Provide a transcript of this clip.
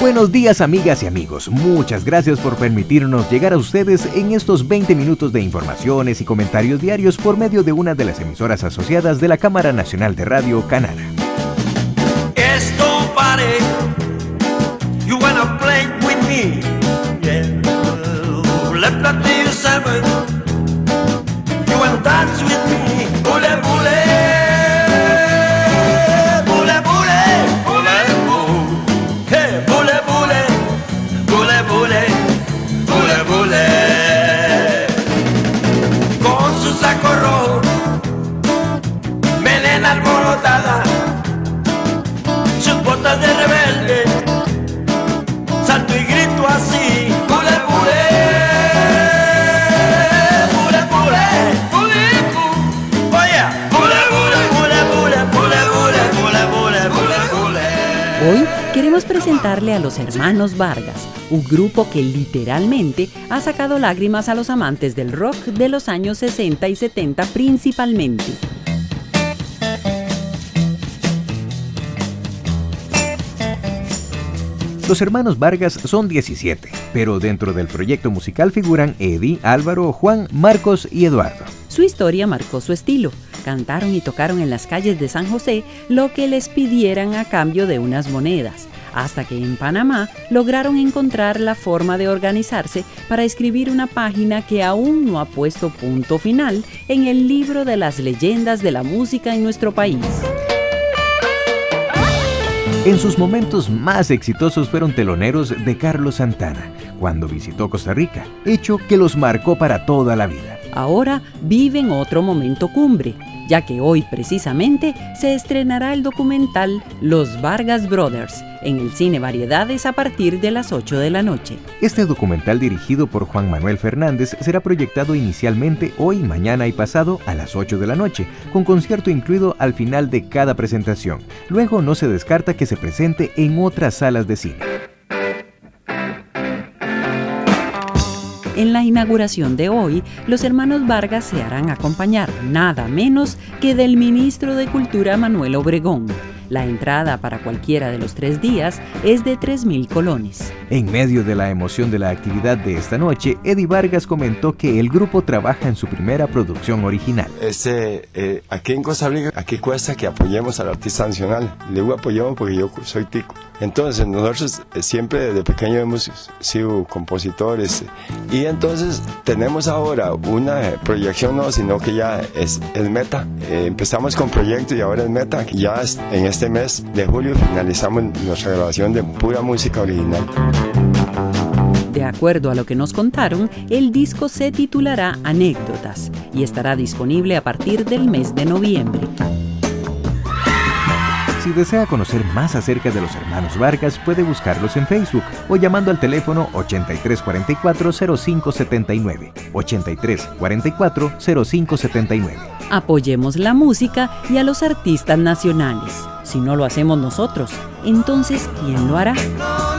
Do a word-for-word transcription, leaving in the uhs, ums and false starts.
Buenos días, amigas y amigos. Muchas gracias por permitirnos llegar a ustedes en estos veinte minutos de informaciones y comentarios diarios por medio de una de las emisoras asociadas de la Cámara Nacional de Radio Canara. Esto pare, you wanna play with me? Yeah. Let me tell you something. You wanna dance with me? Bule bule, bule bule, bule bule, hey, bule bule, bule bule, bule bule. Con su saco rojo, melena alborotada, sus botas de rebelde, salto y grito así, bule bule, bule bule, bule bule, oye, bule bule, bule bule, bule bule, bule bule, bule bule. Hoy queremos presentarle a los Hermanos Vargas, un grupo que literalmente ha sacado lágrimas a los amantes del rock de los años sesenta y setenta principalmente. Los Hermanos Vargas son diecisiete, pero dentro del proyecto musical figuran Eddie, Álvaro, Juan, Marcos y Eduardo. Su historia marcó su estilo. Cantaron y tocaron en las calles de San José lo que les pidieran a cambio de unas monedas, hasta que en Panamá lograron encontrar la forma de organizarse para escribir una página que aún no ha puesto punto final en el libro de las leyendas de la música en nuestro país. En sus momentos más exitosos fueron teloneros de Carlos Santana, cuando visitó Costa Rica, hecho que los marcó para toda la vida. Ahora viven otro momento cumbre, ya que hoy precisamente se estrenará el documental Los Vargas Brothers en el Cine Variedades a partir de las ocho de la noche. Este documental, dirigido por Juan Manuel Fernández, será proyectado inicialmente hoy, mañana y pasado a las ocho de la noche, con concierto incluido al final de cada presentación. Luego no se descarta que se presente en otras salas de cine. En la inauguración de hoy, los hermanos Vargas se harán acompañar nada menos que del ministro de Cultura Manuel Obregón. La entrada para cualquiera de los tres días es de tres mil colones. En medio de la emoción de la actividad de esta noche, Eddie Vargas comentó que el grupo trabaja en su primera producción original. Este, eh, aquí en Costa Rica, aquí cuesta que apoyemos al artista nacional. Le digo apoyamos porque yo soy tico. Entonces nosotros eh, siempre desde pequeño hemos sido compositores y entonces tenemos ahora una proyección, no, sino que ya es, es meta. Eh, empezamos con proyectos y ahora es meta. Ya es, en este mes de julio finalizamos nuestra grabación de pura música original. De acuerdo a lo que nos contaron, el disco se titulará Anécdotas y estará disponible a partir del mes de noviembre. Si desea conocer más acerca de los Hermanos Vargas, puede buscarlos en Facebook o llamando al teléfono ochenta y tres cuarenta y cuatro cero cinco setenta y nueve, ochenta y tres cuarenta y cuatro cero cinco setenta y nueve. Apoyemos la música y a los artistas nacionales. Si no lo hacemos nosotros, entonces, ¿quién lo hará?